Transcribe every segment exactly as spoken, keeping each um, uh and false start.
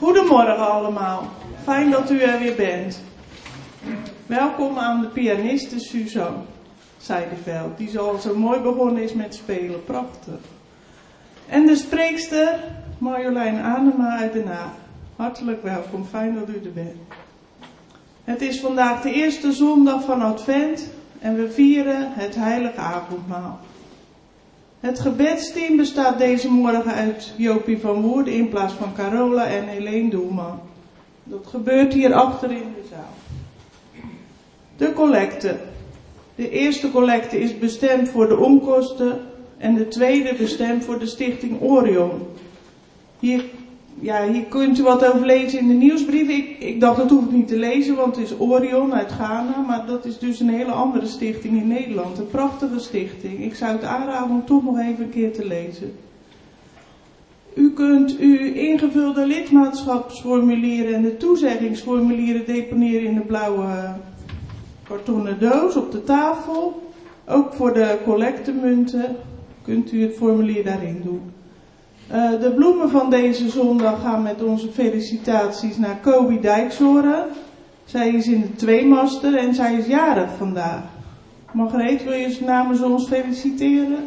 Goedemorgen allemaal. Fijn dat u er weer bent. Welkom aan de pianiste Suzanne Seideveld, die zo al zo mooi begonnen is met spelen. Prachtig. En de spreekster Marjolein Anema uit Den Haag. Hartelijk welkom, fijn dat u er bent. Het is vandaag de eerste zondag van Advent en we vieren het heilige avondmaal. Het gebedsteam bestaat deze morgen uit Jopie van Woerden in plaats van Carola en Helene Doelman. Dat gebeurt hier achter in de zaal. De collecte. De eerste collecte is bestemd voor de onkosten en de tweede bestemd voor de stichting Orion. Hier, ja, hier kunt u wat over lezen in de nieuwsbrief. Ik, ik dacht dat hoef ik niet te lezen, want het is Orion uit Ghana, maar dat is dus een hele andere stichting in Nederland. Een prachtige stichting. Ik zou het aanraden om toch nog even een keer te lezen. U kunt uw ingevulde lidmaatschapsformulieren en de toezeggingsformulieren deponeren in de blauwe kartonnen doos op de tafel. Ook voor de collectemunten kunt u het formulier daarin doen. Uh, de bloemen van deze zondag gaan met onze felicitaties naar Kobi Dijkshoorn. Zij is in de tweemaster en zij is jarig vandaag. Margreet, wil je ze namens ons feliciteren?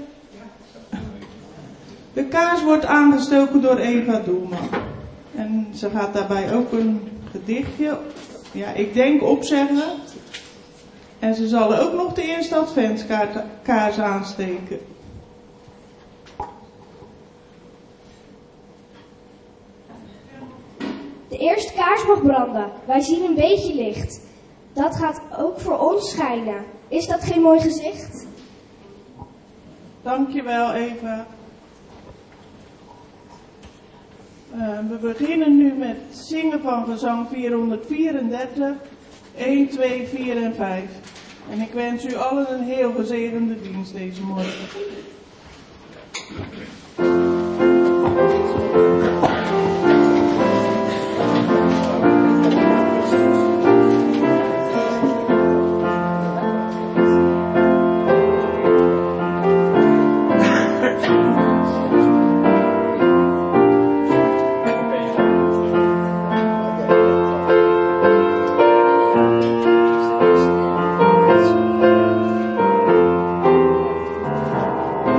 De kaars wordt aangestoken door Eva Doelman. En ze gaat daarbij ook een gedichtje, ja, ik denk opzeggen. En ze zal ook nog de eerste adventskaars aansteken. De eerste kaars mag branden. Wij zien een beetje licht. Dat gaat ook voor ons schijnen. Is dat geen mooi gezicht? Dankjewel, Eva. Uh, we beginnen nu met zingen van gezang vierhonderdvierendertig, een, twee, vier en vijf. En ik wens u allen een heel gezegende dienst deze morgen. Thank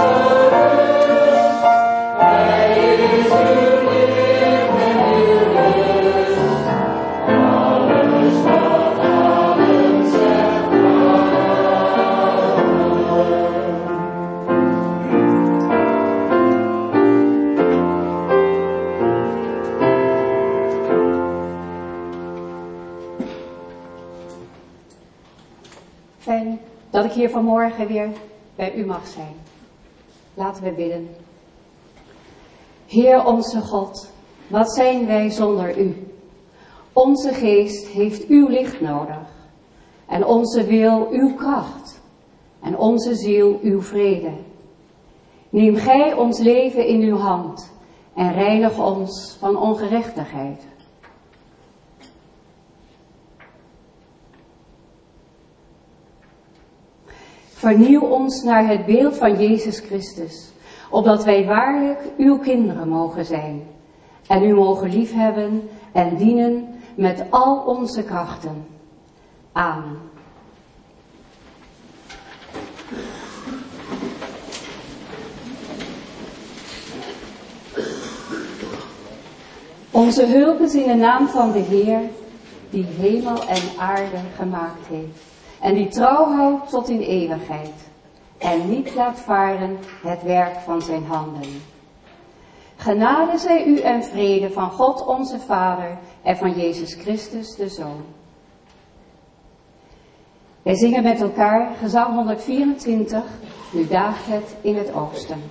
Fijn dat ik hier vanmorgen weer bij u mag zijn. Laten we bidden. Heer onze God, wat zijn wij zonder u? Onze geest heeft uw licht nodig. En onze wil uw kracht. En onze ziel uw vrede. Neem gij ons leven in uw hand en reinig ons van ongerechtigheid. Vernieuw ons naar het beeld van Jezus Christus, opdat wij waarlijk uw kinderen mogen zijn en u mogen liefhebben en dienen met al onze krachten. Amen. Onze hulp is in de naam van de Heer, die hemel en aarde gemaakt heeft. En die trouw houdt tot in eeuwigheid. En niet laat varen het werk van zijn handen. Genade zij u en vrede van God onze Vader en van Jezus Christus de Zoon. Wij zingen met elkaar gezang honderdvierentwintig, nu daagt het in het oosten.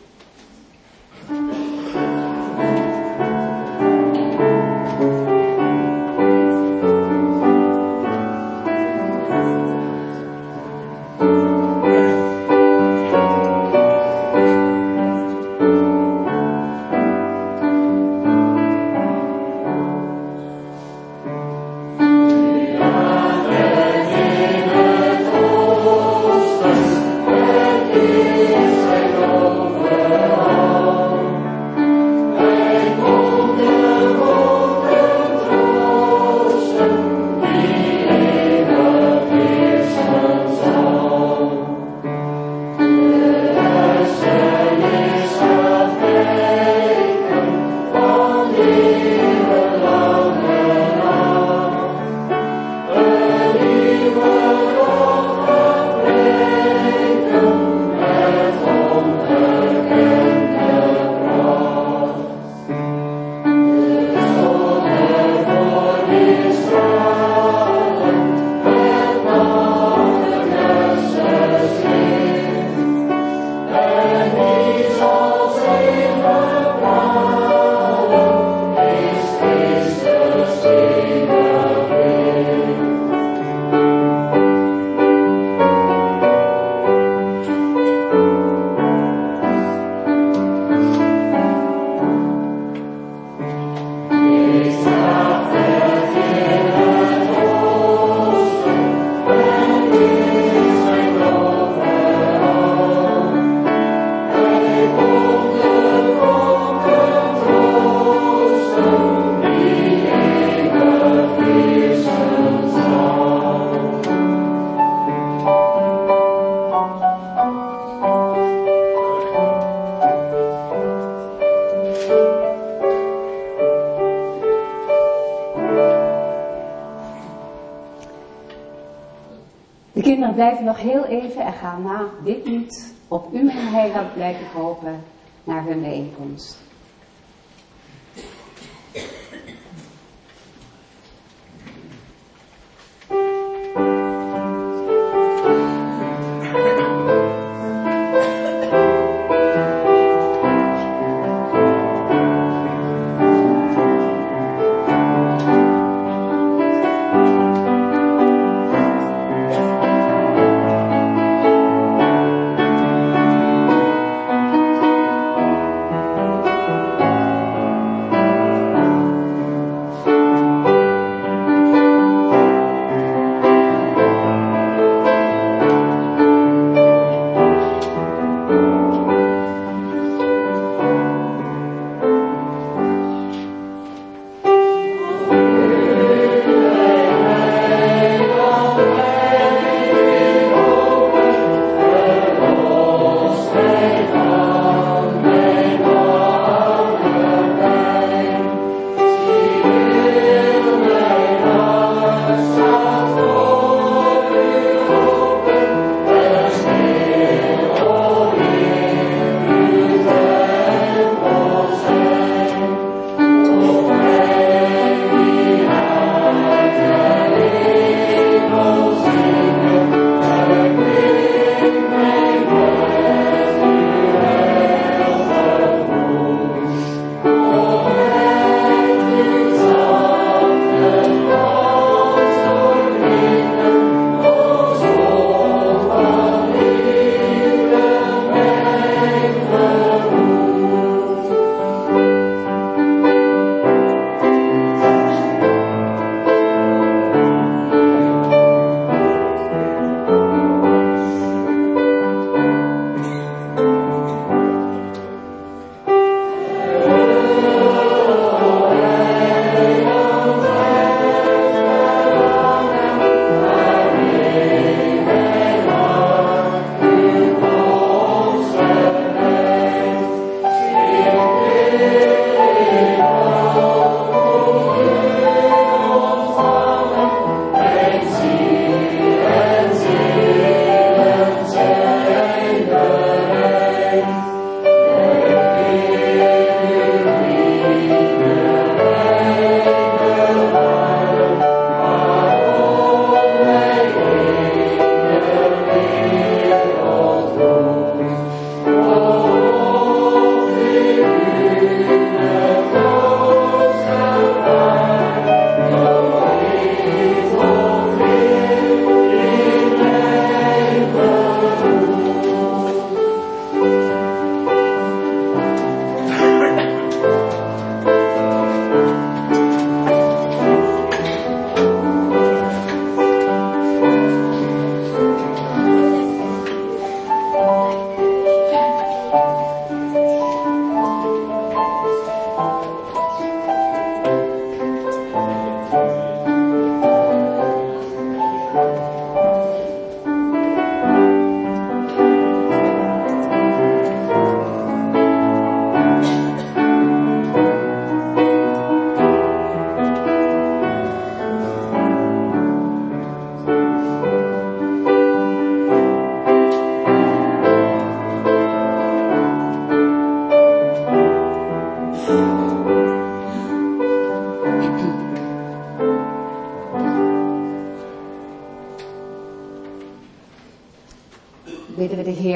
De kinderen blijven nog heel even en gaan na dit lied op u, mijn heiland, blijf ik hopen, naar hun bijeenkomst. Thank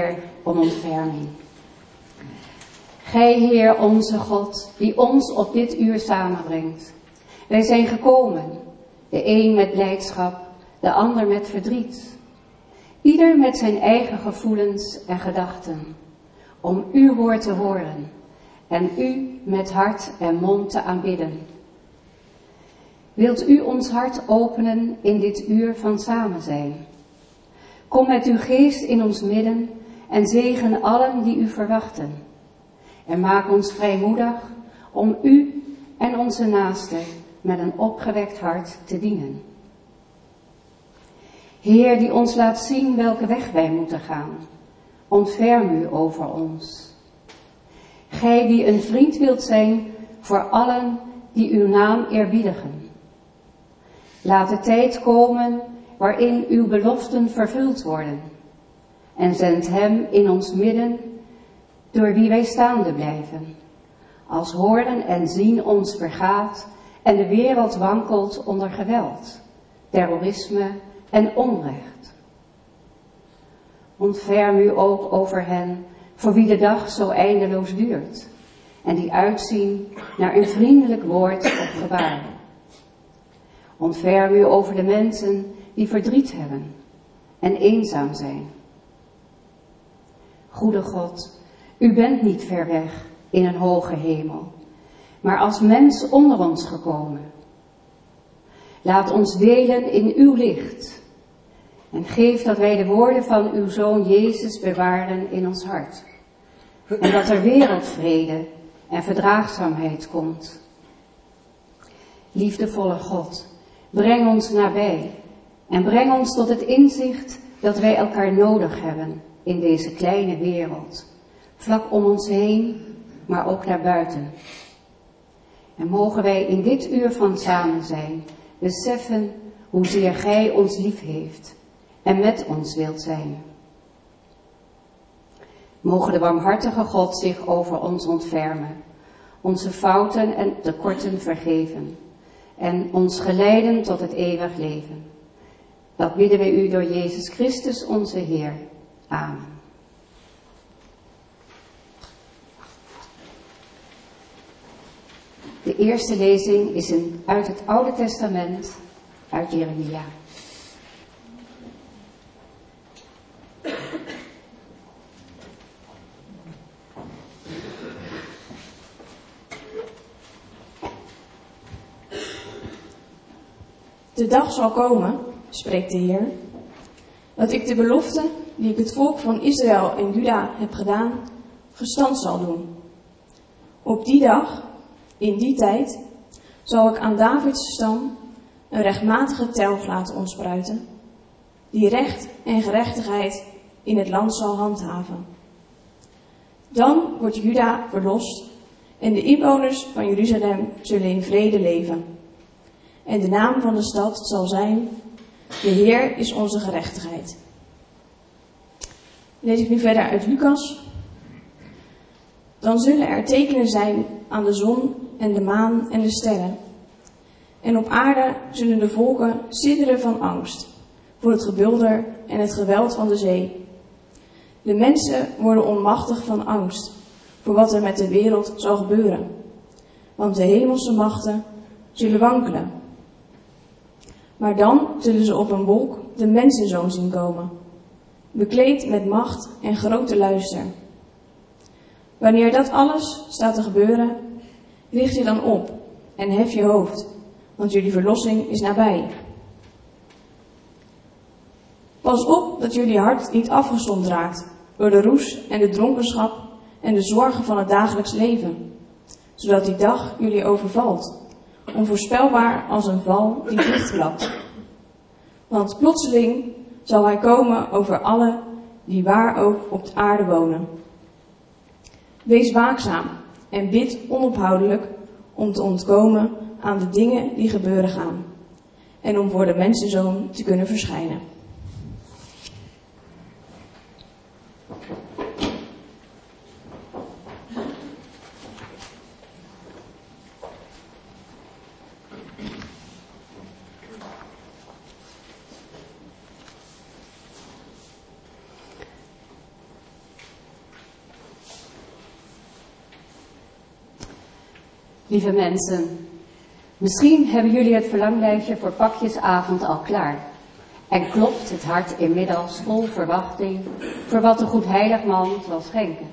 Heer, om ontferming. Gij, Heer, onze God, die ons op dit uur samenbrengt. Wij zijn gekomen, de een met blijdschap, de ander met verdriet. Ieder met zijn eigen gevoelens en gedachten, om uw woord te horen en u met hart en mond te aanbidden. Wilt u ons hart openen in dit uur van samen zijn? Kom met uw geest in ons midden en zegen allen die u verwachten. En maak ons vrijmoedig om u en onze naasten met een opgewekt hart te dienen. Heer, die ons laat zien welke weg wij moeten gaan, ontferm u over ons. Gij die een vriend wilt zijn voor allen die uw naam eerbiedigen. Laat de tijd komen waarin uw beloften vervuld worden. En zend hem in ons midden, door wie wij staande blijven. Als horen en zien ons vergaat en de wereld wankelt onder geweld, terrorisme en onrecht. Ontferm u ook over hen, voor wie de dag zo eindeloos duurt, en die uitzien naar een vriendelijk woord of gebaar. Ontferm u over de mensen die verdriet hebben en eenzaam zijn. Goede God, u bent niet ver weg in een hoge hemel, maar als mens onder ons gekomen. Laat ons delen in uw licht en geef dat wij de woorden van uw Zoon Jezus bewaren in ons hart. En dat er wereldvrede en verdraagzaamheid komt. Liefdevolle God, breng ons nabij en breng ons tot het inzicht dat wij elkaar nodig hebben in deze kleine wereld, vlak om ons heen, maar ook daarbuiten. En mogen wij in dit uur van samen zijn beseffen hoezeer gij ons lief heeft en met ons wilt zijn. Mogen de barmhartige God zich over ons ontfermen, onze fouten en tekorten vergeven en ons geleiden tot het eeuwig leven. Dat bidden wij u door Jezus Christus onze Heer. Amen. De eerste lezing is een, uit het Oude Testament, uit Jeremia. De dag zal komen, spreekt de Heer, dat ik de belofte die ik het volk van Israël en Juda heb gedaan, gestand zal doen. Op die dag, in die tijd, zal ik aan Davids stam een rechtmatige telg laten ontspruiten, die recht en gerechtigheid in het land zal handhaven. Dan wordt Juda verlost en de inwoners van Jeruzalem zullen in vrede leven. En de naam van de stad zal zijn: de Heer is onze gerechtigheid. Lees ik nu verder uit Lucas. Dan zullen er tekenen zijn aan de zon en de maan en de sterren. En op aarde zullen de volken sidderen van angst voor het gebulder en het geweld van de zee. De mensen worden onmachtig van angst voor wat er met de wereld zal gebeuren. Want de hemelse machten zullen wankelen. Maar dan zullen ze op een wolk de mensenzoon zien komen, bekleed met macht en grote luister. Wanneer dat alles staat te gebeuren, richt je dan op en hef je hoofd, want jullie verlossing is nabij. Pas op dat jullie hart niet afgestompt raakt door de roes en de dronkenschap en de zorgen van het dagelijks leven, zodat die dag jullie overvalt, onvoorspelbaar als een val die dichtklapt. Want plotseling zal hij komen over allen die waar ook op de aarde wonen. Wees waakzaam en bid onophoudelijk om te ontkomen aan de dingen die gebeuren gaan en om voor de mensenzoon te kunnen verschijnen. Lieve mensen, misschien hebben jullie het verlanglijstje voor pakjesavond al klaar. En klopt het hart inmiddels vol verwachting voor wat de Goedheiligman zal schenken.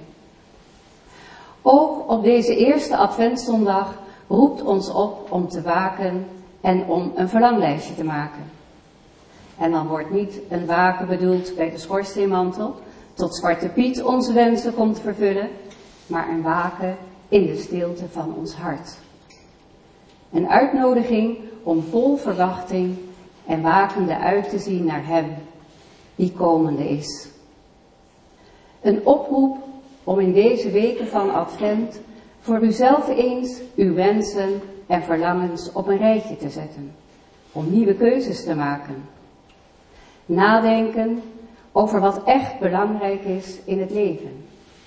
Ook op deze eerste adventszondag roept ons op om te waken en om een verlanglijstje te maken. En dan wordt niet een waken bedoeld bij de schoorsteenmantel, tot Zwarte Piet onze wensen komt vervullen, maar een waken in de stilte van ons hart. Een uitnodiging om vol verwachting en wakende uit te zien naar Hem, die komende is. Een oproep om in deze weken van Advent voor uzelf eens uw wensen en verlangens op een rijtje te zetten, om nieuwe keuzes te maken. Nadenken over wat echt belangrijk is in het leven.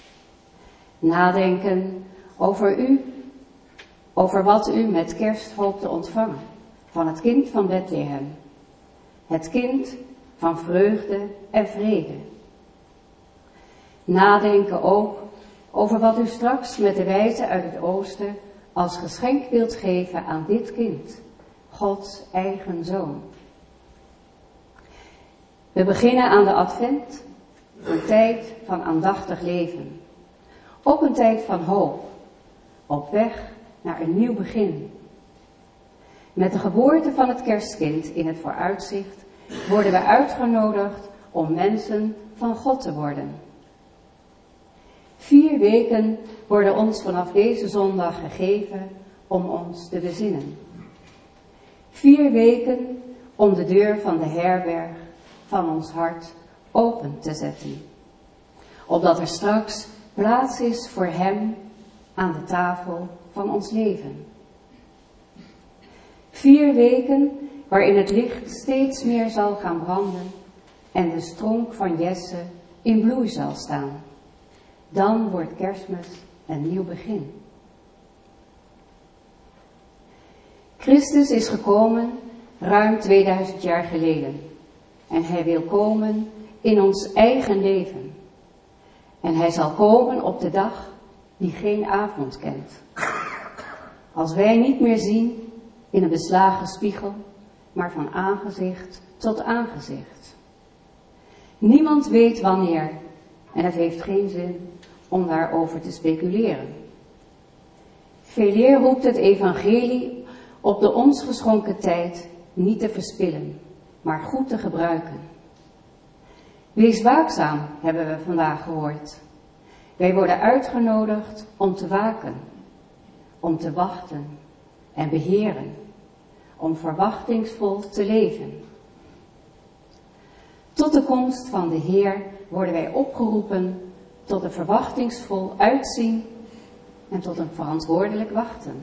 Nadenken over u, over wat u met kerst hoopt te ontvangen van het kind van Bethlehem. Het kind van vreugde en vrede. Nadenken ook over wat u straks met de wijze uit het oosten als geschenk wilt geven aan dit kind, Gods eigen zoon. We beginnen aan de Advent, een tijd van aandachtig leven. Ook een tijd van hoop, op weg naar een nieuw begin. Met de geboorte van het kerstkind in het vooruitzicht worden we uitgenodigd om mensen van God te worden. Vier weken worden ons vanaf deze zondag gegeven om ons te bezinnen. Vier weken om de deur van de herberg van ons hart open te zetten. Opdat er straks plaats is voor Hem aan de tafel van ons leven. Vier weken waarin het licht steeds meer zal gaan branden en de stronk van Jesse in bloei zal staan. Dan wordt Kerstmis een nieuw begin. Christus is gekomen ruim tweeduizend jaar geleden. En Hij wil komen in ons eigen leven. En Hij zal komen op de dag die geen avond kent. Als wij niet meer zien in een beslagen spiegel, maar van aangezicht tot aangezicht. Niemand weet wanneer en het heeft geen zin om daarover te speculeren. Veeleer roept het evangelie op de ons geschonken tijd niet te verspillen, maar goed te gebruiken. Wees waakzaam, hebben we vandaag gehoord. Wij worden uitgenodigd om te waken, om te wachten en beheren, om verwachtingsvol te leven. Tot de komst van de Heer worden wij opgeroepen tot een verwachtingsvol uitzien en tot een verantwoordelijk wachten.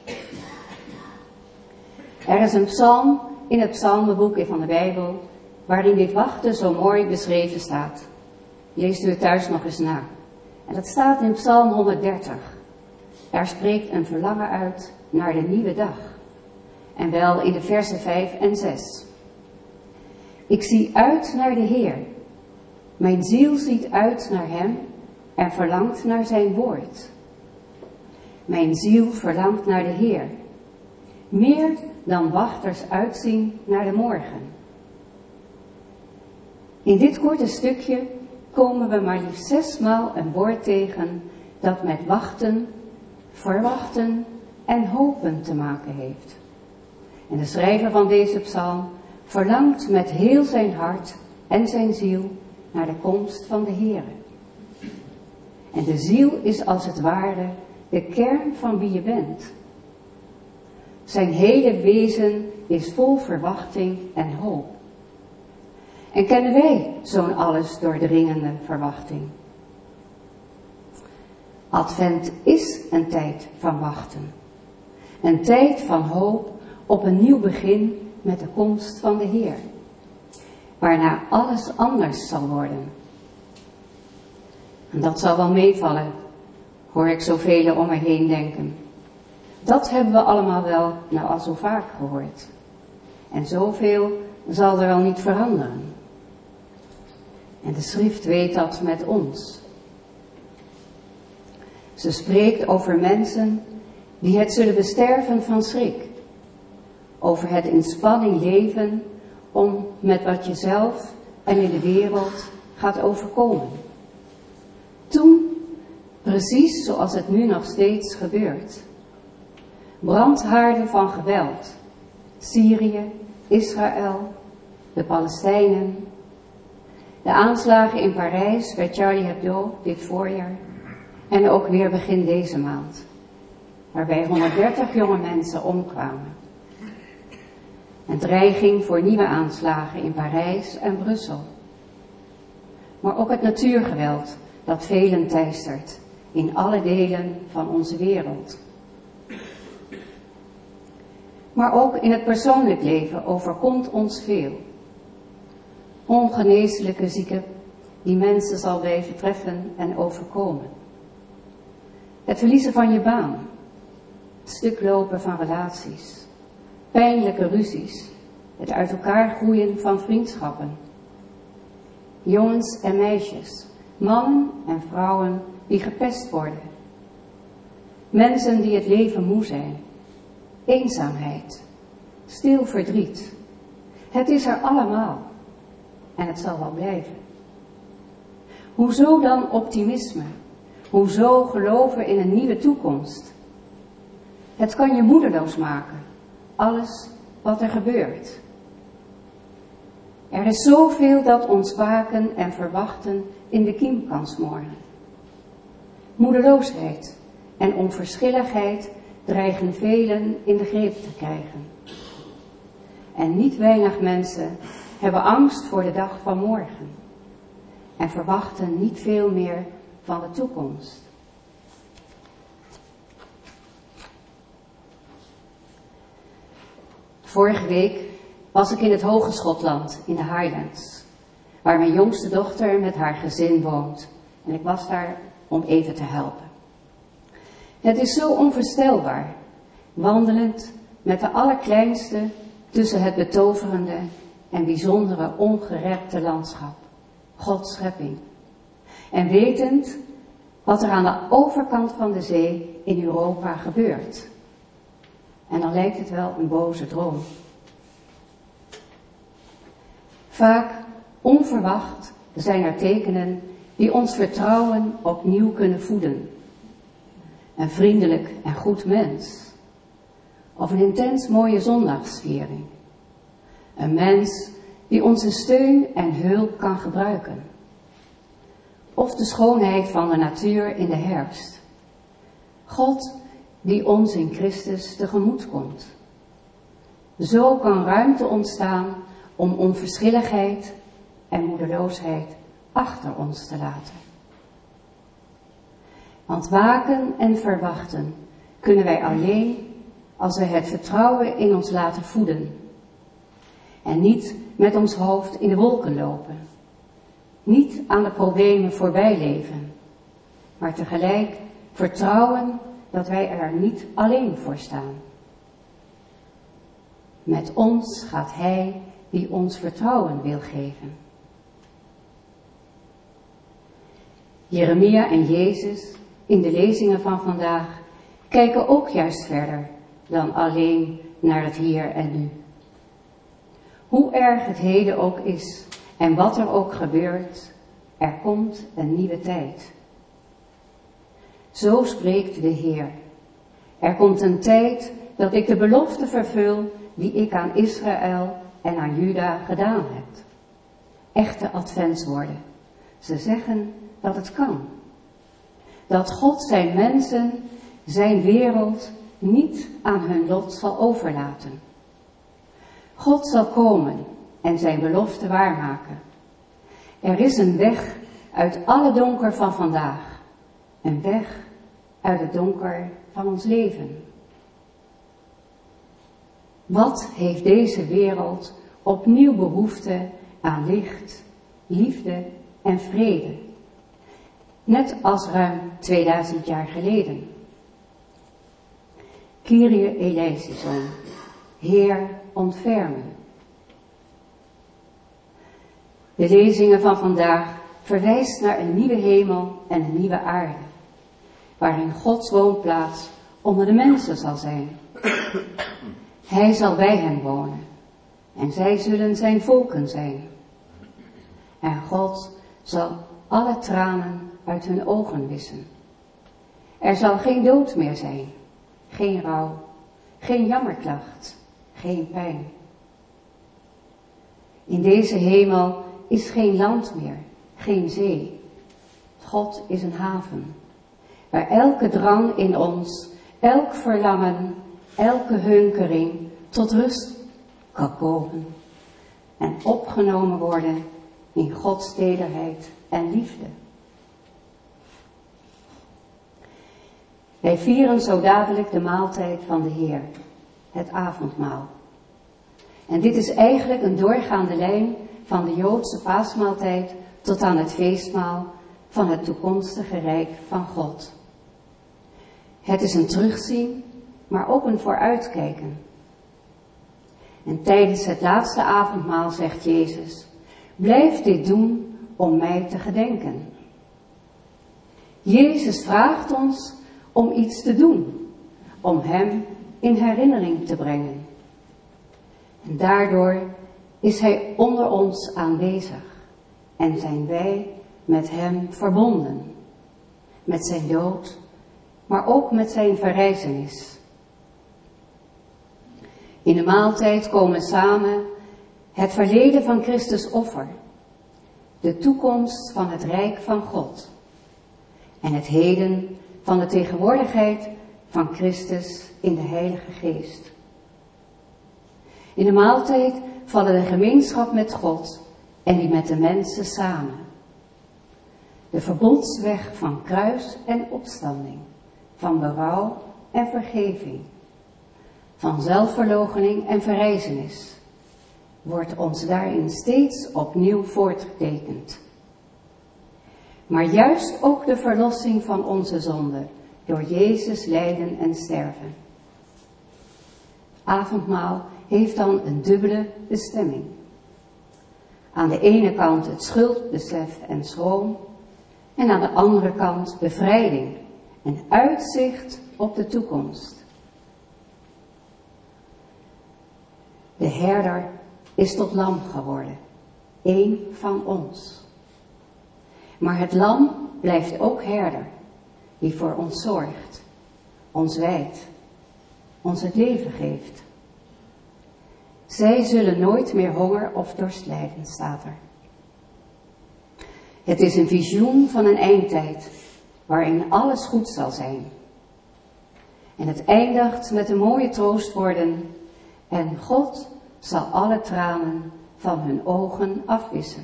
Er is een psalm in het psalmenboek van de Bijbel waarin dit wachten zo mooi beschreven staat. Leest u het thuis nog eens na. En dat staat in Psalm honderddertig. Daar spreekt een verlangen uit naar de nieuwe dag. En wel in de versen vijf en zes. Ik zie uit naar de Heer. Mijn ziel ziet uit naar Hem en verlangt naar zijn woord. Mijn ziel verlangt naar de Heer. Meer dan wachters uitzien naar de morgen. In dit korte stukje komen we maar liefst zesmaal een woord tegen dat met wachten, verwachten en hopen te maken heeft. En de schrijver van deze psalm verlangt met heel zijn hart en zijn ziel naar de komst van de Heere. En de ziel is als het ware de kern van wie je bent. Zijn hele wezen is vol verwachting en hoop. En kennen wij zo'n alles doordringende verwachting? Advent is een tijd van wachten. Een tijd van hoop op een nieuw begin met de komst van de Heer. Waarna alles anders zal worden. En dat zal wel meevallen, hoor ik zoveel om me heen denken. Dat hebben we allemaal wel nou al zo vaak gehoord. En zoveel zal er wel niet veranderen. En de schrift weet dat met ons. Ze spreekt over mensen die het zullen besterven van schrik, over het in spanning leven om met wat jezelf en in de wereld gaat overkomen. Toen, precies zoals het nu nog steeds gebeurt, brandhaarden van geweld, Syrië, Israël, de Palestijnen, de aanslagen in Parijs bij Charlie Hebdo dit voorjaar en ook weer begin deze maand, waarbij honderddertig jonge mensen omkwamen. Een dreiging voor nieuwe aanslagen in Parijs en Brussel. Maar ook het natuurgeweld dat velen teistert in alle delen van onze wereld. Maar ook in het persoonlijk leven overkomt ons veel. Ongeneeslijke ziekte die mensen zal blijven treffen en overkomen. Het verliezen van je baan. Het stuklopen van relaties. Pijnlijke ruzies. Het uit elkaar groeien van vriendschappen. Jongens en meisjes. Mannen en vrouwen die gepest worden. Mensen die het leven moe zijn. Eenzaamheid. Stil verdriet. Het is er allemaal. En het zal wel blijven. Hoezo dan optimisme? Hoezo geloven in een nieuwe toekomst? Het kan je moedeloos maken. Alles wat er gebeurt. Er is zoveel dat ons waken en verwachten in de kiem kan smoren. Moedeloosheid en onverschilligheid dreigen velen in de greep te krijgen. En niet weinig mensen hebben angst voor de dag van morgen en verwachten niet veel meer van de toekomst. Vorige week was ik in het Hoge Schotland, in de Highlands, waar mijn jongste dochter met haar gezin woont. En ik was daar om even te helpen. Het is zo onvoorstelbaar, wandelend met de allerkleinste tussen het betoverende en bijzondere ongerepte landschap, Gods schepping. En wetend wat er aan de overkant van de zee in Europa gebeurt. En dan lijkt het wel een boze droom. Vaak onverwacht zijn er tekenen die ons vertrouwen opnieuw kunnen voeden. Een vriendelijk en goed mens. Of een intens mooie zondagsviering. Een mens die onze steun en hulp kan gebruiken. Of de schoonheid van de natuur in de herfst. God die ons in Christus tegemoet komt. Zo kan ruimte ontstaan om onverschilligheid en moedeloosheid achter ons te laten. Want waken en verwachten kunnen wij alleen als wij het vertrouwen in ons laten voeden. En niet met ons hoofd in de wolken lopen. Niet aan de problemen voorbij leven. Maar tegelijk vertrouwen dat wij er niet alleen voor staan. Met ons gaat Hij die ons vertrouwen wil geven. Jeremia en Jezus in de lezingen van vandaag kijken ook juist verder dan alleen naar het hier en nu. Hoe erg het heden ook is en wat er ook gebeurt, er komt een nieuwe tijd. Zo spreekt de Heer. Er komt een tijd dat ik de belofte vervul die ik aan Israël en aan Juda gedaan heb. Echte adventswoorden. Ze zeggen dat het kan. Dat God zijn mensen, zijn wereld niet aan hun lot zal overlaten. God zal komen en zijn belofte waarmaken. Er is een weg uit alle donker van vandaag. Een weg uit het donker van ons leven. Wat heeft deze wereld opnieuw behoefte aan licht, liefde en vrede? Net als ruim tweeduizend jaar geleden. Kyrie eleison, Heer, ontferm me. De lezingen van vandaag verwijst naar een nieuwe hemel en een nieuwe aarde, waarin Gods woonplaats onder de mensen zal zijn. Hij zal bij hen wonen en zij zullen zijn volken zijn. En God zal alle tranen uit hun ogen wissen. Er zal geen dood meer zijn, geen rouw, geen jammerklacht, geen pijn. In deze hemel is geen land meer, geen zee. God is een haven, waar elke drang in ons, elk verlangen, elke hunkering tot rust kan komen en opgenomen worden in Gods tederheid en liefde. Wij vieren zo dadelijk de maaltijd van de Heer, het avondmaal. En dit is eigenlijk een doorgaande lijn van de Joodse paasmaaltijd tot aan het feestmaal van het toekomstige Rijk van God. Het is een terugzien, maar ook een vooruitkijken. En tijdens het laatste avondmaal zegt Jezus: blijf dit doen om mij te gedenken. Jezus vraagt ons om iets te doen, om hem in herinnering te brengen. En daardoor is hij onder ons aanwezig en zijn wij met hem verbonden. Met zijn dood, maar ook met zijn verrijzenis. In de maaltijd komen samen het verleden van Christus offer, de toekomst van het Rijk van God en het heden van de tegenwoordigheid van Christus in de Heilige Geest. In de maaltijd vallen de gemeenschap met God en die met de mensen samen. De verbondsweg van kruis en opstanding, van berouw en vergeving, van zelfverloochening en verrijzenis, wordt ons daarin steeds opnieuw voortgetekend. Maar juist ook de verlossing van onze zonde door Jezus lijden en sterven. Avondmaal heeft dan een dubbele bestemming. Aan de ene kant het schuldbesef en schroom, en aan de andere kant bevrijding en uitzicht op de toekomst. De herder is tot lam geworden, één van ons. Maar het lam blijft ook herder, die voor ons zorgt, ons wijdt, ons het leven geeft. Zij zullen nooit meer honger of dorst lijden, staat er. Het is een visioen van een eindtijd, waarin alles goed zal zijn. En het eindigt met een mooie troostwoorden: en God zal alle tranen van hun ogen afwissen.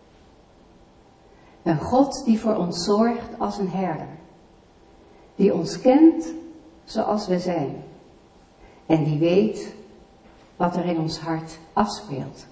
Een God die voor ons zorgt als een herder, die ons kent zoals we zijn en die weet wat er in ons hart afspeelt.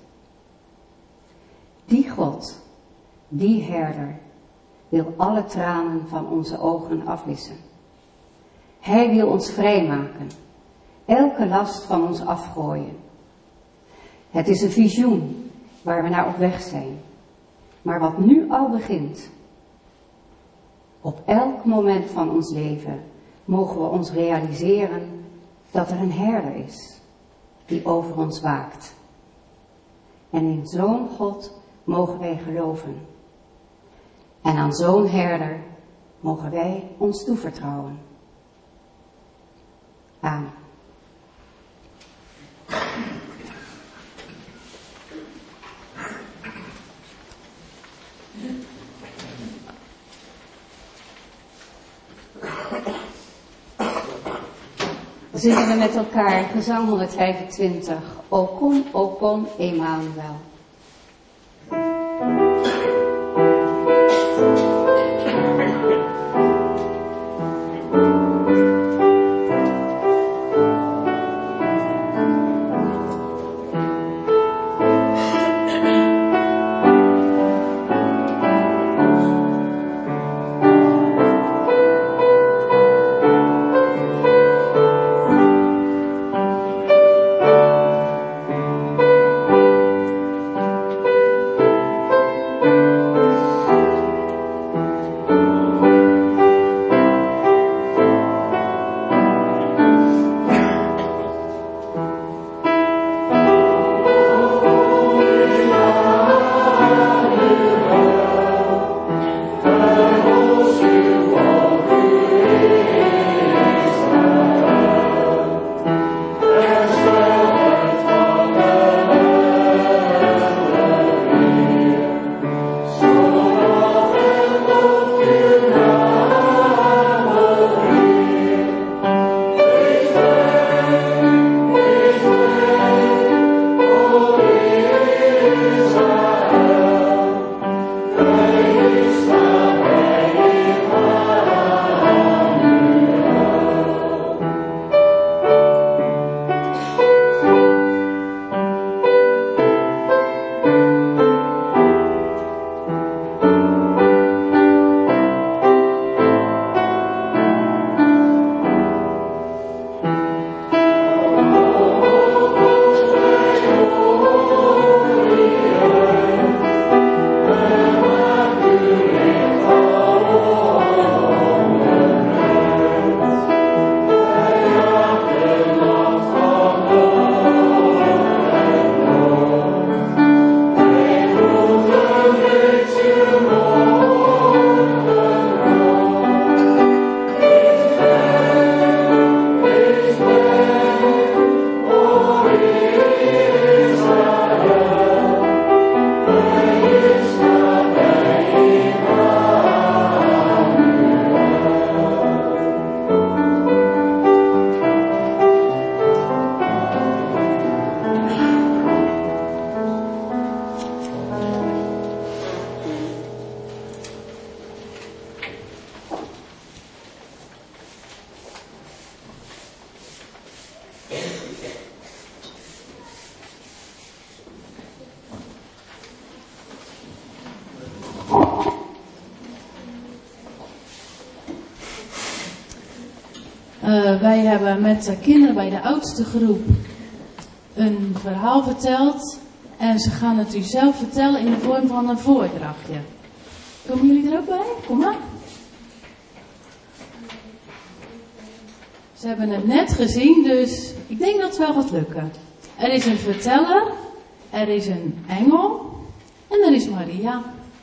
Die God, die herder, wil alle tranen van onze ogen afwissen. Hij wil ons vrijmaken, elke last van ons afgooien. Het is een visioen waar we naar op weg zijn, maar wat nu al begint. Op elk moment van ons leven mogen we ons realiseren dat er een herder is die over ons waakt. En in zo'n God mogen wij geloven. En aan zo'n herder mogen wij ons toevertrouwen. Amen. Zingen we met elkaar gezang honderdvijfentwintig. O kom, o kom, Emmanuel. Uh, wij hebben met de kinderen bij de oudste groep een verhaal verteld. En ze gaan het u zelf vertellen in de vorm van een voordrachtje. Komen jullie er ook bij? Kom maar. Ze hebben het net gezien, dus ik denk dat het wel gaat lukken. Er is een verteller, er is een engel en er is Maria.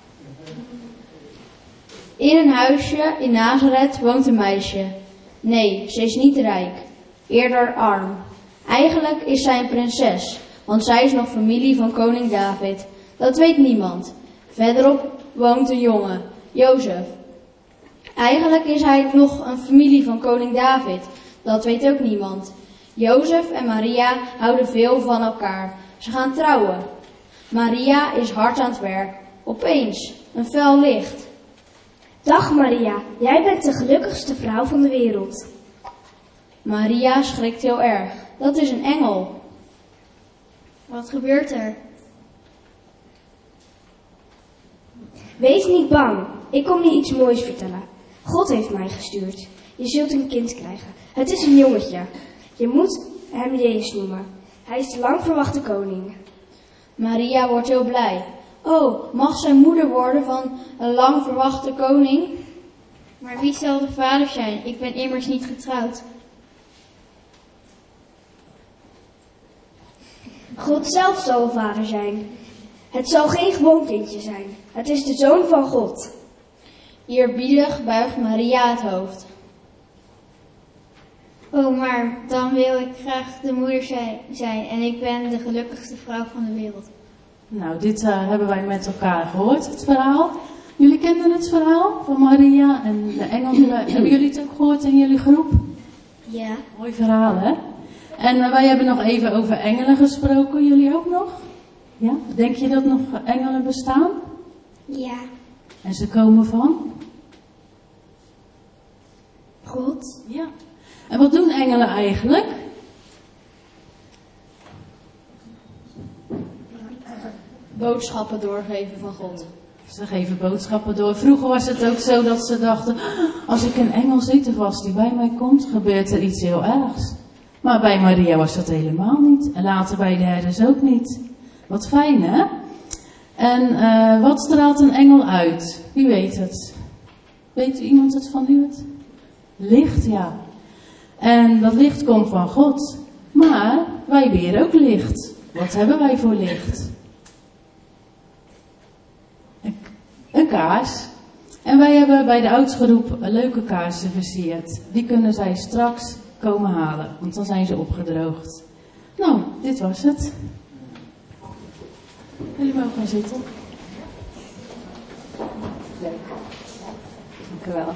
In een huisje in Nazareth woont een meisje. Nee, ze is niet rijk, eerder arm. Eigenlijk is zij een prinses, want zij is nog familie van koning David. Dat weet niemand. Verderop woont een jongen, Jozef. Eigenlijk is hij nog een familie van koning David. Dat weet ook niemand. Jozef en Maria houden veel van elkaar. Ze gaan trouwen. Maria is hard aan het werk. Opeens, een fel licht. Dag Maria, jij bent de gelukkigste vrouw van de wereld. Maria schrikt heel erg. Dat is een engel. Wat gebeurt er? Wees niet bang. Ik kom je iets moois vertellen. God heeft mij gestuurd. Je zult een kind krijgen. Het is een jongetje. Je moet hem Jezus noemen. Hij is de lang verwachte koning. Maria wordt heel blij. Oh, mag zij moeder worden van een lang verwachte koning? Maar wie zal de vader zijn? Ik ben immers niet getrouwd. God zelf zal vader zijn. Het zal geen gewoon kindje zijn. Het is de zoon van God. Eerbiedig buigt Maria het hoofd. Oh, maar dan wil ik graag de moeder zijn en ik ben de gelukkigste vrouw van de wereld. Nou, dit uh, hebben wij met elkaar gehoord, het verhaal. Jullie kenden het verhaal van Maria en de engel. Hebben jullie het ook gehoord in jullie groep? Ja. Mooi verhaal, hè? En uh, wij hebben nog even over engelen gesproken. Jullie ook nog? Ja? Denk je dat nog engelen bestaan? Ja. En ze komen van? God. Ja. En wat doen engelen eigenlijk? Boodschappen doorgeven van God. Ze geven boodschappen door. Vroeger was het ook zo dat ze dachten, als ik een engel zie of als die bij mij komt, gebeurt er iets heel ergs. Maar bij Maria was dat helemaal niet. En later bij de herders ook niet. Wat fijn, hè? En uh, wat straalt een engel uit? Wie weet het? Weet iemand het van u? Het? Licht, ja. En dat licht komt van God. Maar wij weer ook licht. Wat hebben wij voor licht? Een kaars. En wij hebben bij de oudsgroep leuke kaarsen versierd. Die kunnen zij straks komen halen, want dan zijn ze opgedroogd. Nou, dit was het. Jullie mogen gaan zitten. Leuk. Dank u wel.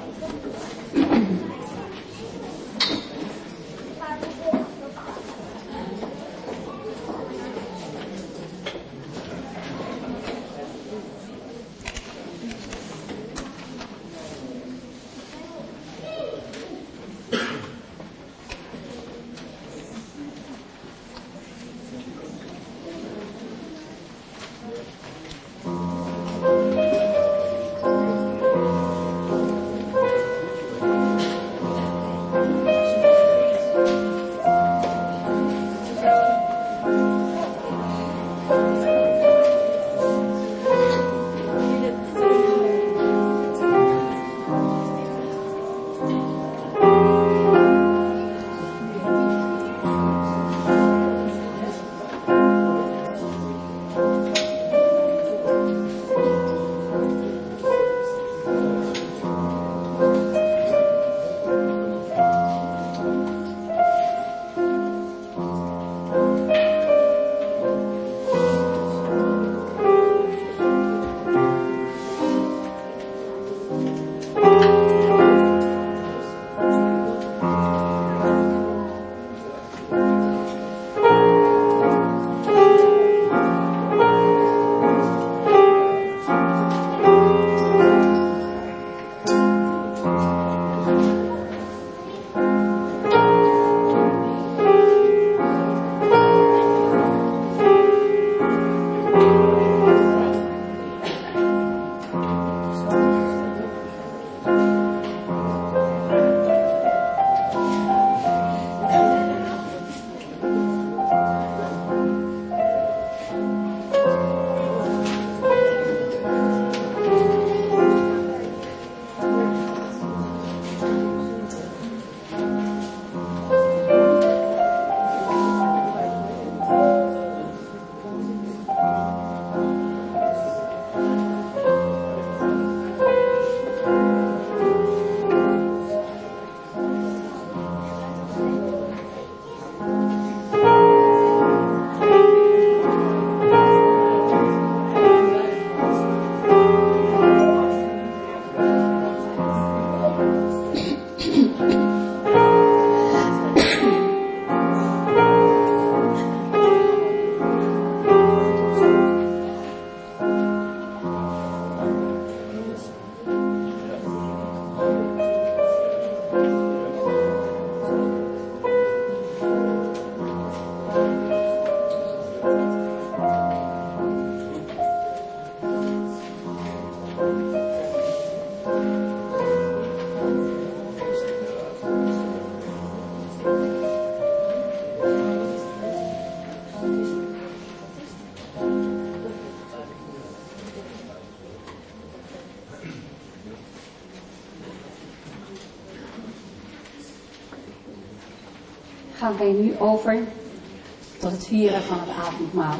gaan wij nu over tot het vieren van het avondmaal.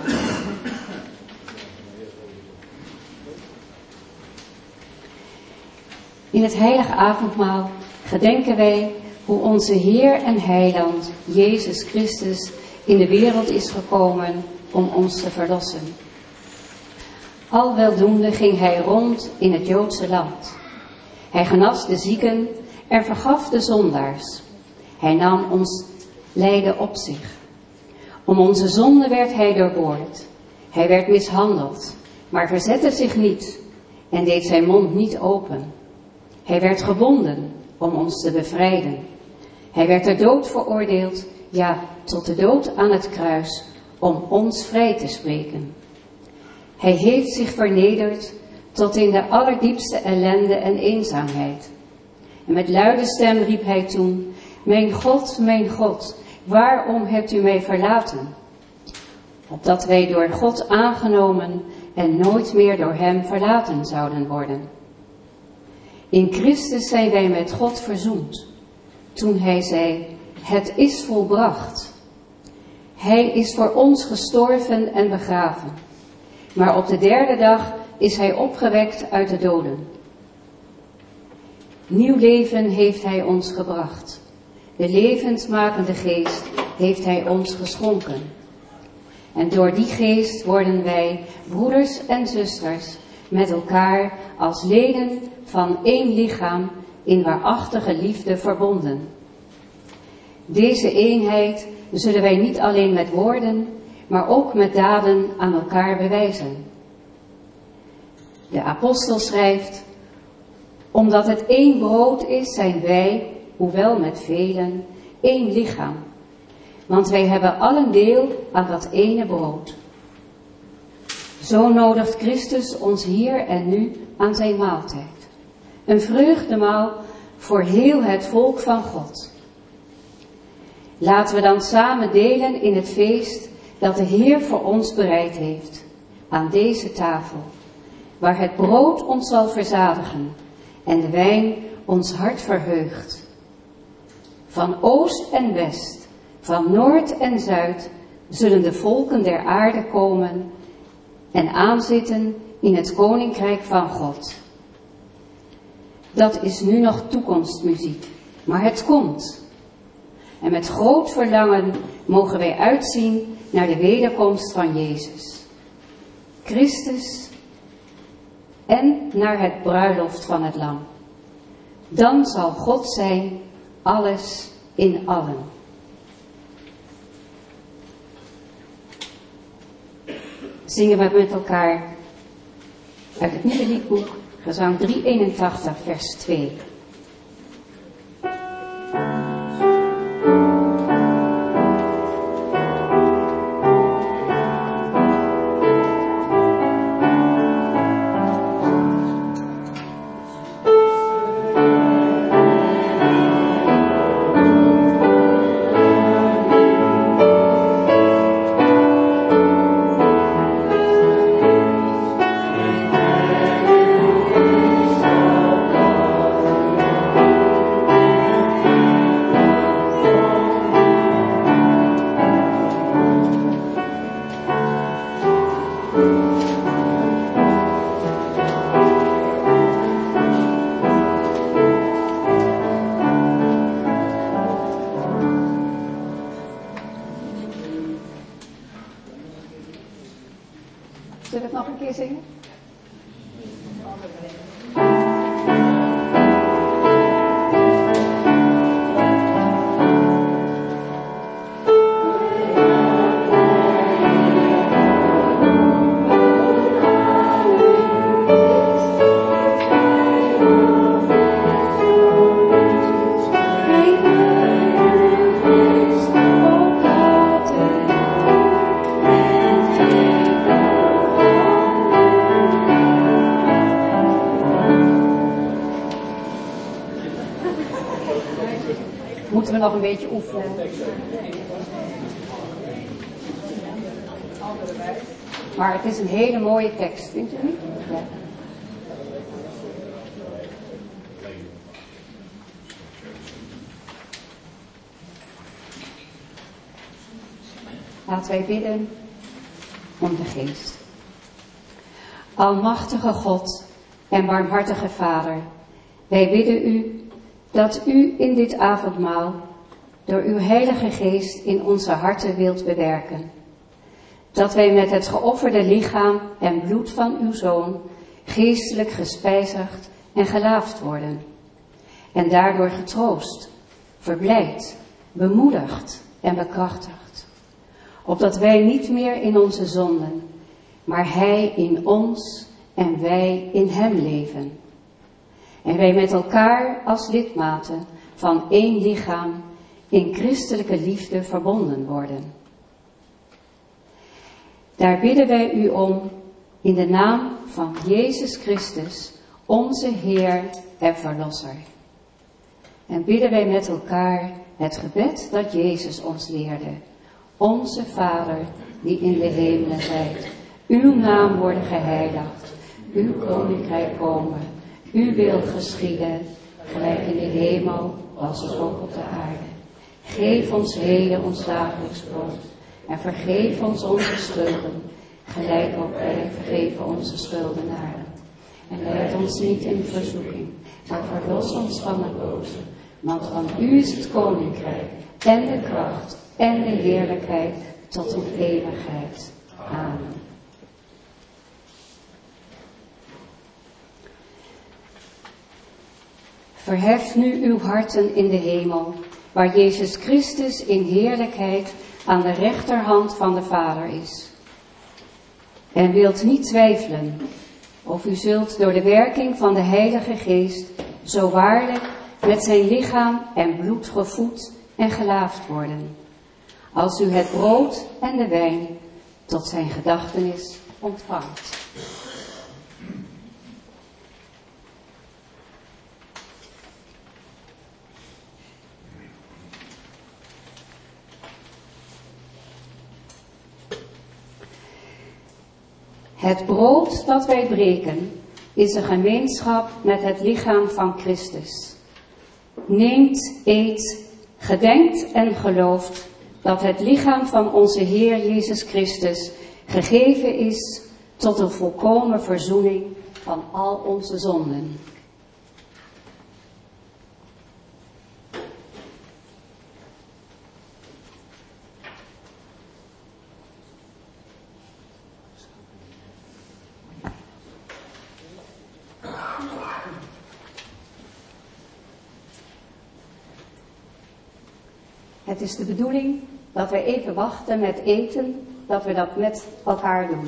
In het heilige avondmaal gedenken wij hoe onze Heer en Heiland, Jezus Christus, in de wereld is gekomen om ons te verlossen. Al weldoende ging hij rond in het Joodse land. Hij genas de zieken en vergaf de zondaars. Hij nam ons lijden op zich. Om onze zonde werd hij doorboord. Hij werd mishandeld, maar verzette zich niet en deed zijn mond niet open. Hij werd gebonden om ons te bevrijden. Hij werd ter dood veroordeeld, ja, tot de dood aan het kruis, om ons vrij te spreken. Hij heeft zich vernederd tot in de allerdiepste ellende en eenzaamheid. En met luide stem riep hij toen: Mijn God, mijn God, waarom hebt u mij verlaten? Opdat wij door God aangenomen en nooit meer door hem verlaten zouden worden. In Christus zijn wij met God verzoend, toen hij zei: Het is volbracht. Hij is voor ons gestorven en begraven. Maar op de derde dag is hij opgewekt uit de doden. Nieuw leven heeft hij ons gebracht. De levendmakende geest heeft hij ons geschonken. En door die geest worden wij, broeders en zusters, met elkaar als leden van één lichaam in waarachtige liefde verbonden. Deze eenheid zullen wij niet alleen met woorden, maar ook met daden aan elkaar bewijzen. De apostel schrijft: Omdat het één brood is, zijn wij, hoewel met velen, één lichaam. Want wij hebben allen deel aan dat ene brood. Zo nodigt Christus ons hier en nu aan zijn maaltijd. Een vreugdemaal voor heel het volk van God. Laten we dan samen delen in het feest dat de Heer voor ons bereid heeft, aan deze tafel, waar het brood ons zal verzadigen en de wijn ons hart verheugt. Van oost en west, van noord en zuid, zullen de volken der aarde komen en aanzitten in het koninkrijk van God. Dat is nu nog toekomstmuziek, maar het komt. En met groot verlangen mogen wij uitzien naar de wederkomst van Jezus Christus en naar het bruiloft van het Lam. Dan zal God zijn alles in allen. Zingen we met elkaar uit het Nieuwe Liedboek, gezang driehonderdeenentachtig, vers twee. Zullen we het nog een keer zingen? Moeten we nog een beetje oefenen. Maar het is een hele mooie tekst, vindt u niet? Ja. Laten wij bidden om de geest. Almachtige God en barmhartige Vader, wij bidden u dat u in dit avondmaal door uw heilige geest in onze harten wilt bewerken. Dat wij met het geofferde lichaam en bloed van uw Zoon geestelijk gespijzigd en gelaafd worden. En daardoor getroost, verblijd, bemoedigd en bekrachtigd. Opdat wij niet meer in onze zonden, maar hij in ons en wij in hem leven. En wij met elkaar als lidmaten van één lichaam in christelijke liefde verbonden worden. Daar bidden wij u om in de naam van Jezus Christus, onze Heer en Verlosser. En bidden wij met elkaar het gebed dat Jezus ons leerde. Onze Vader, die in de hemelen zijt, uw naam worden geheiligd, uw koninkrijk komen, uw wil geschieden, gelijk in de hemel als ook op de aarde. Geef ons heden ons dagelijks brood en vergeef ons onze schulden, gelijk ook wij vergeven onze schuldenaren. En leid ons niet in verzoeking, maar verlos ons van het boze. Want van u is het koninkrijk en de kracht en de heerlijkheid tot in eeuwigheid. Amen. Verhef nu uw harten in de hemel, waar Jezus Christus in heerlijkheid aan de rechterhand van de Vader is. En wilt niet twijfelen, of u zult door de werking van de Heilige Geest zo waarlijk met zijn lichaam en bloed gevoed en gelaafd worden, als u het brood en de wijn tot zijn gedachtenis ontvangt. Het brood dat wij breken is een gemeenschap met het lichaam van Christus. Neemt, eet, gedenkt en gelooft dat het lichaam van onze Heer Jezus Christus gegeven is tot een volkomen verzoening van al onze zonden. Het is de bedoeling dat we even wachten met eten, dat we dat met elkaar doen.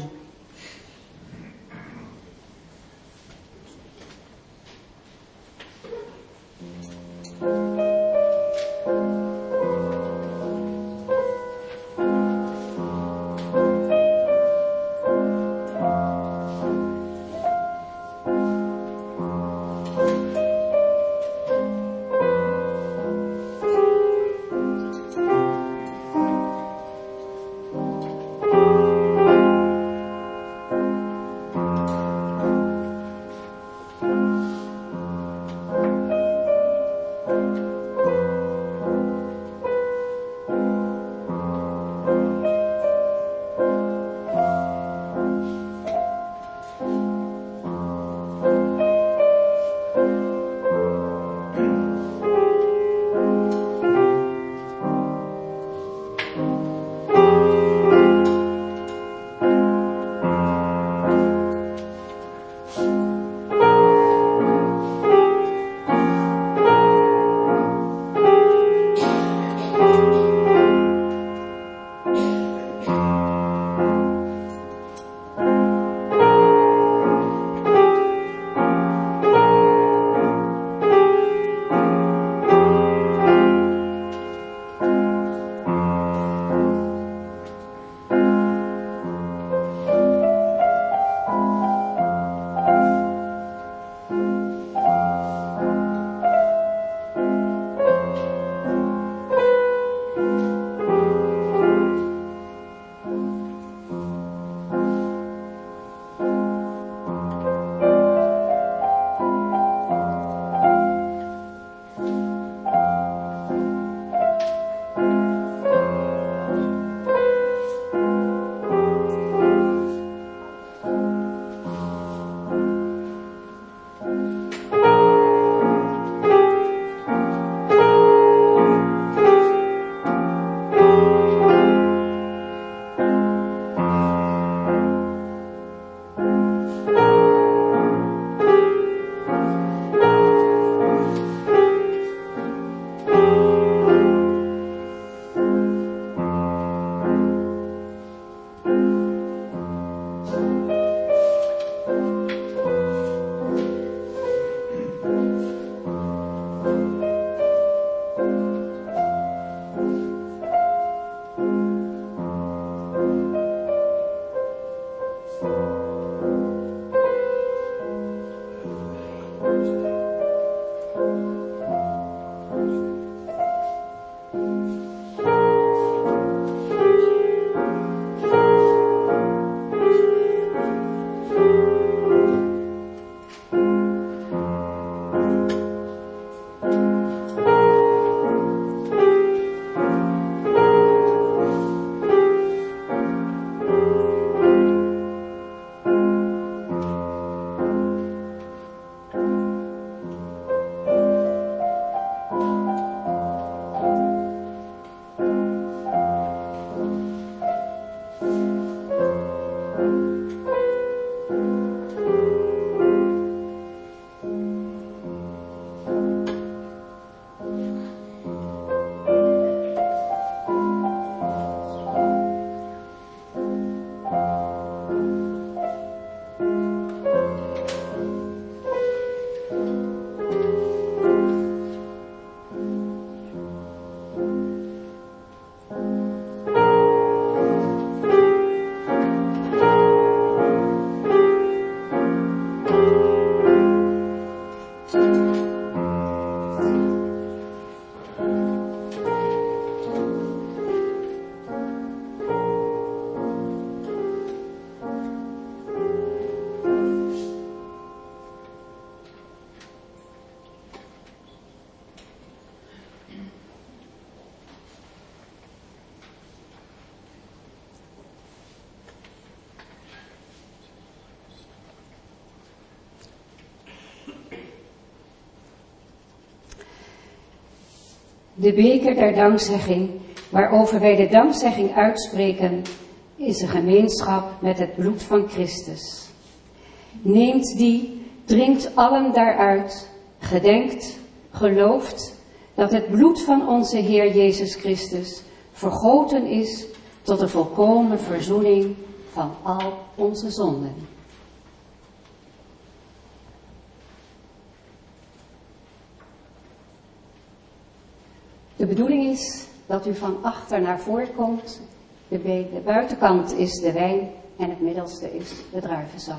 De beker der dankzegging, waarover wij de dankzegging uitspreken, is een gemeenschap met het bloed van Christus. Neemt die, drinkt allen daaruit, gedenkt, gelooft dat het bloed van onze Heer Jezus Christus vergoten is tot de volkomen verzoening van al onze zonden. De bedoeling is dat u van achter naar voren komt. De, de buitenkant is de wijn en het middelste is de druivensap.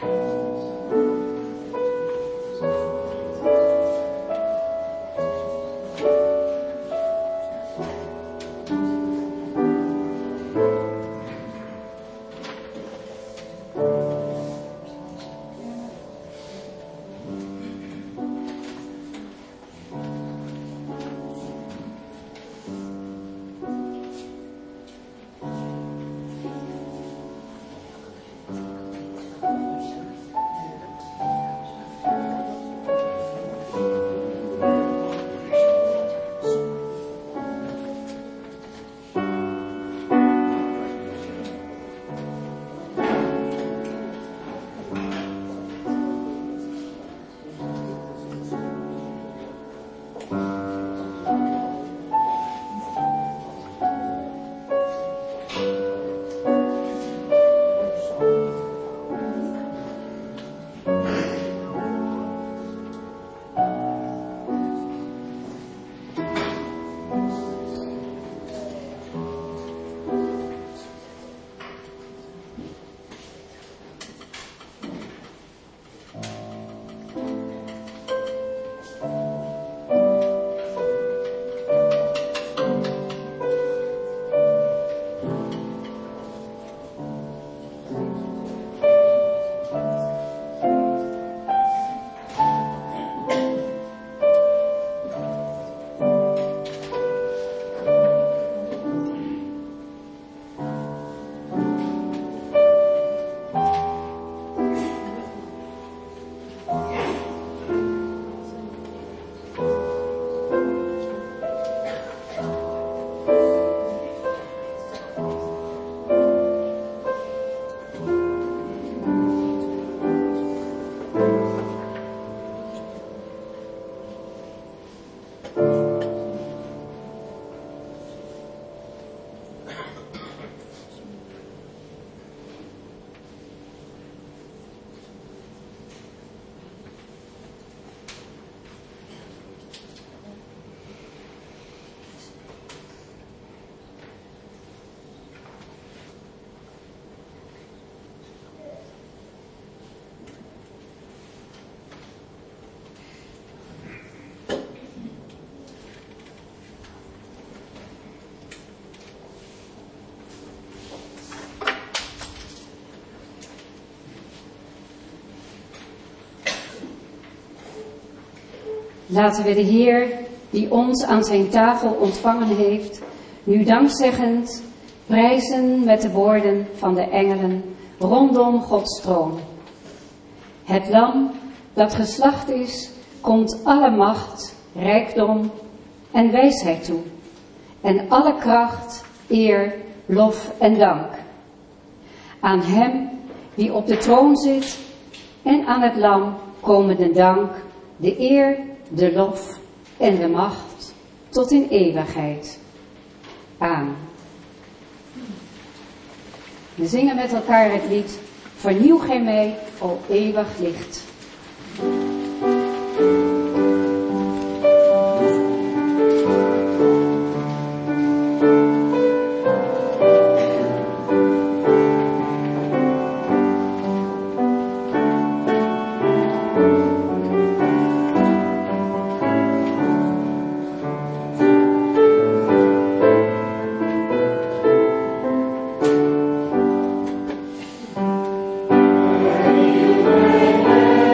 Laten we de Heer, die ons aan zijn tafel ontvangen heeft, nu dankzeggend prijzen met de woorden van de engelen rondom Gods troon. Het lam dat geslacht is, komt alle macht, rijkdom en wijsheid toe. En alle kracht, eer, lof en dank. Aan hem die op de troon zit en aan het lam komen de dank, de eer, de lof en de macht tot in eeuwigheid. Amen. We zingen met elkaar het lied Vernieuw gij mij, o eeuwig licht. Amen.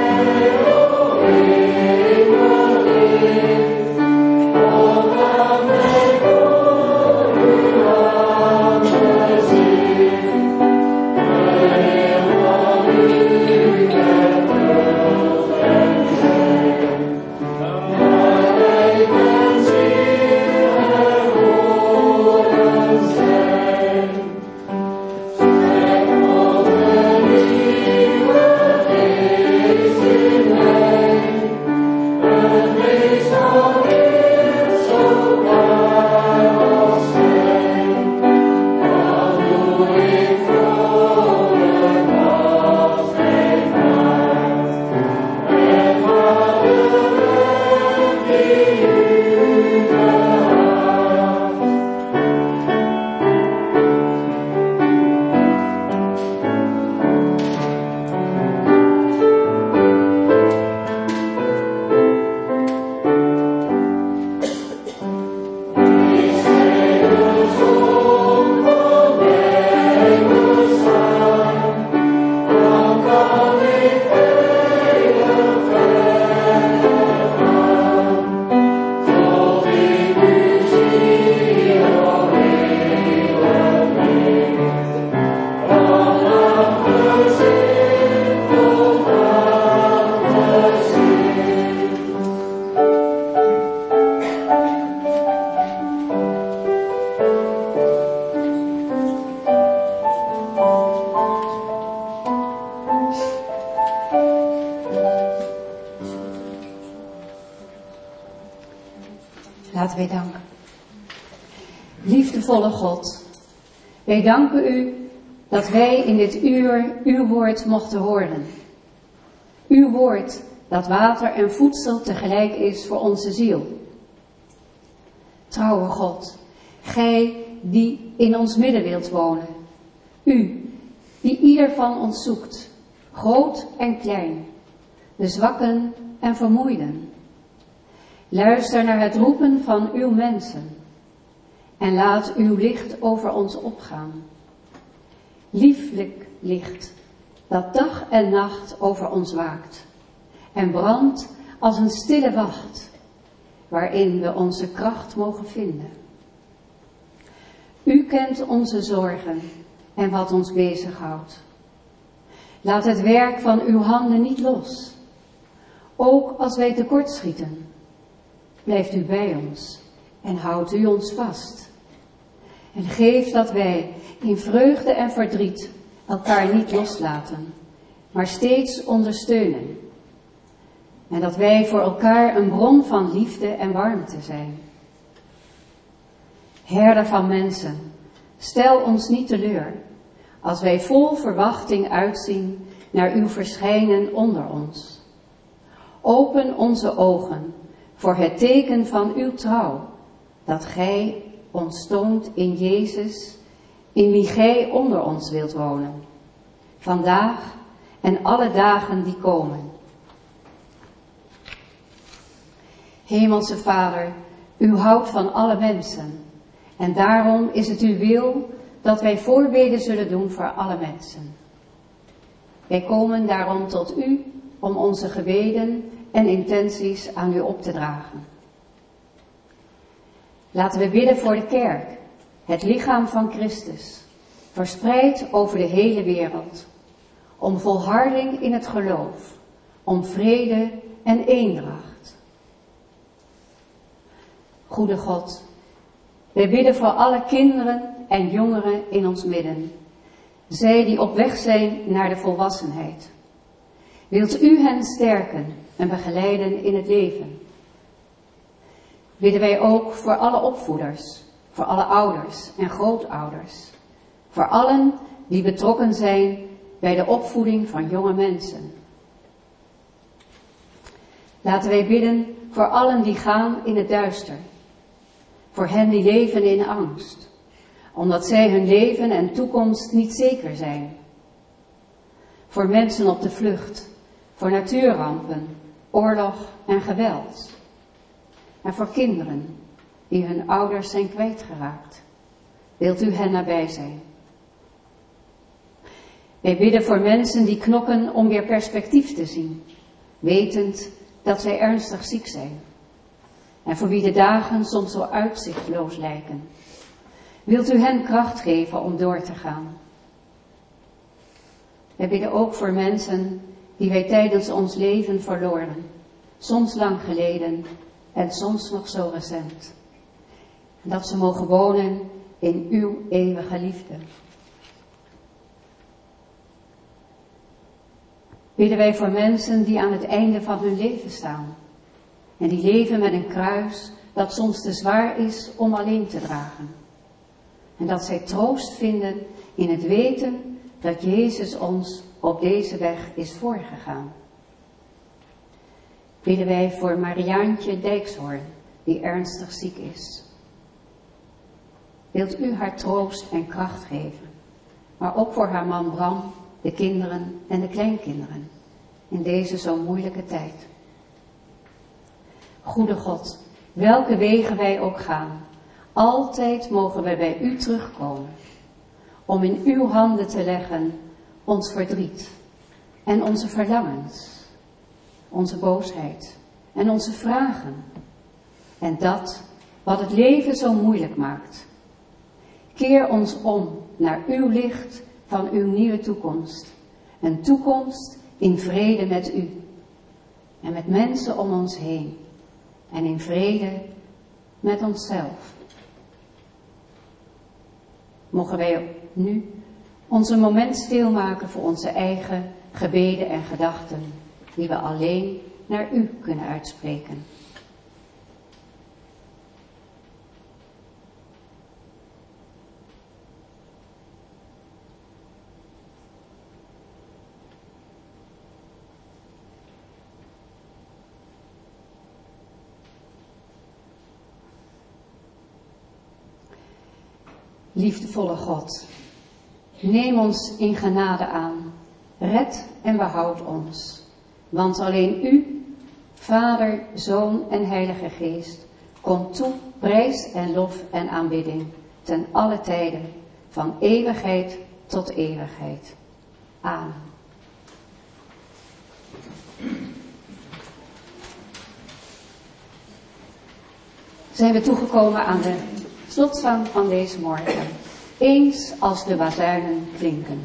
Laten wij danken. Liefdevolle God, wij danken u dat wij in dit uur uw woord mochten horen. Uw woord dat water en voedsel tegelijk is voor onze ziel. Trouwe God, gij die in ons midden wilt wonen. U, die ieder van ons zoekt, groot en klein, de zwakken en vermoeiden. Luister naar het roepen van uw mensen en laat uw licht over ons opgaan. Lieflijk licht dat dag en nacht over ons waakt en brandt als een stille wacht waarin we onze kracht mogen vinden. U kent onze zorgen en wat ons bezighoudt. Laat het werk van uw handen niet los. Ook als wij tekortschieten, blijft u bij ons en houdt u ons vast. En geef dat wij in vreugde en verdriet elkaar niet loslaten, maar steeds ondersteunen. En dat wij voor elkaar een bron van liefde en warmte zijn. Herder van mensen, stel ons niet teleur, als wij vol verwachting uitzien naar uw verschijnen onder ons. Open onze ogen voor het teken van uw trouw, dat gij ons toont in Jezus, in wie gij onder ons wilt wonen, vandaag en alle dagen die komen. Hemelse Vader, u houdt van alle mensen, en daarom is het uw wil dat wij voorbeden zullen doen voor alle mensen. Wij komen daarom tot u om onze gebeden en intenties aan u op te dragen. Laten we bidden voor de kerk, het lichaam van Christus, verspreid over de hele wereld, om volharding in het geloof, om vrede en eendracht. Goede God, wij bidden voor alle kinderen en jongeren in ons midden, zij die op weg zijn naar de volwassenheid. Wilt u hen sterken en begeleiden in het leven? Bidden wij ook voor alle opvoeders, voor alle ouders en grootouders, voor allen die betrokken zijn bij de opvoeding van jonge mensen. Laten wij bidden voor allen die gaan in het duister, voor hen die leven in angst, omdat zij hun leven en toekomst niet zeker zijn. Voor mensen op de vlucht, voor natuurrampen, oorlog en geweld. En voor kinderen die hun ouders zijn kwijtgeraakt. Wilt u hen nabij zijn? Wij bidden voor mensen die knokken om weer perspectief te zien, wetend dat zij ernstig ziek zijn. En voor wie de dagen soms zo uitzichtloos lijken. Wilt u hen kracht geven om door te gaan? Wij bidden ook voor mensen die wij tijdens ons leven verloren, soms lang geleden en soms nog zo recent. En dat ze mogen wonen in uw eeuwige liefde. Bidden wij voor mensen die aan het einde van hun leven staan. En die leven met een kruis dat soms te zwaar is om alleen te dragen. En dat zij troost vinden in het weten dat Jezus ons op deze weg is voorgegaan. Bidden wij voor Mariaantje Dijkshoorn, die ernstig ziek is. Wilt u haar troost en kracht geven, maar ook voor haar man Bram, de kinderen en de kleinkinderen, in deze zo moeilijke tijd. Goede God, welke wegen wij ook gaan, altijd mogen wij bij u terugkomen, om in uw handen te leggen ons verdriet en onze verlangens, onze boosheid en onze vragen en dat wat het leven zo moeilijk maakt. Keer ons om naar uw licht van uw nieuwe toekomst, een toekomst in vrede met u en met mensen om ons heen en in vrede met onszelf. Mogen wij nu ons een moment stilmaken voor onze eigen gebeden en gedachten, die we alleen naar u kunnen uitspreken. Liefdevolle God, neem ons in genade aan, red en behoud ons, want alleen U, Vader, Zoon en Heilige Geest, komt toe prijs en lof en aanbidding ten alle tijden, van eeuwigheid tot eeuwigheid. Amen. Zijn we toegekomen aan de slotzang van deze morgen. Eens als de bazuinen klinken.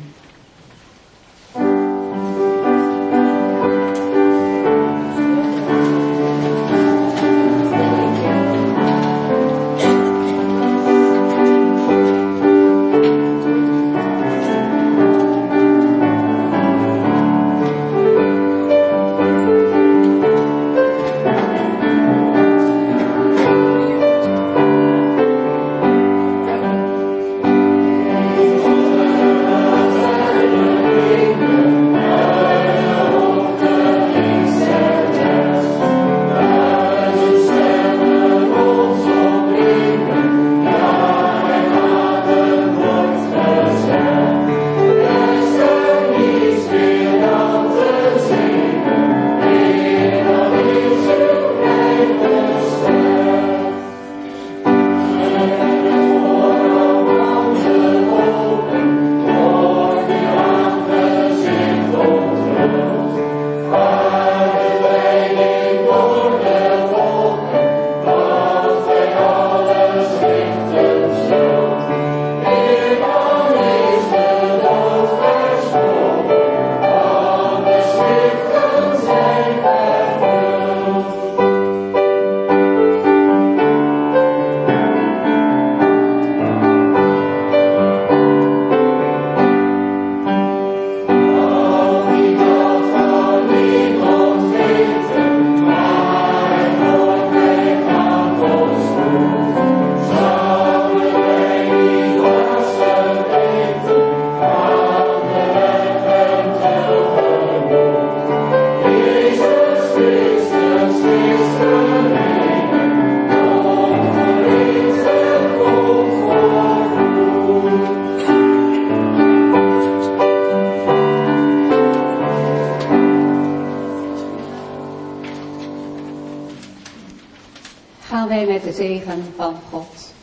Gaan wij met de zegen van God.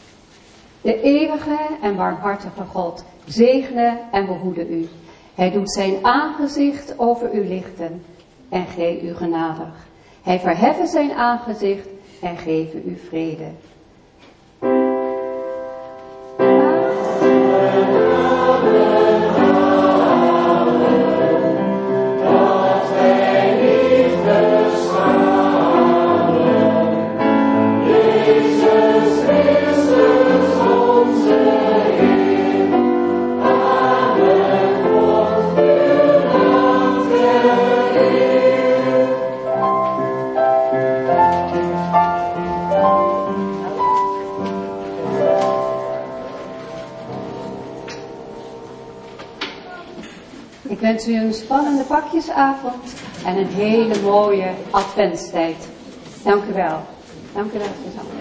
De eeuwige en barmhartige God zegene en behoede u. Hij doet zijn aangezicht over u lichten en gij u genadig. Hij verheffe zijn aangezicht en geven u vrede. Ik wens u een spannende pakjesavond en een hele mooie adventstijd. Dank u wel. Dank u wel, Suzanne.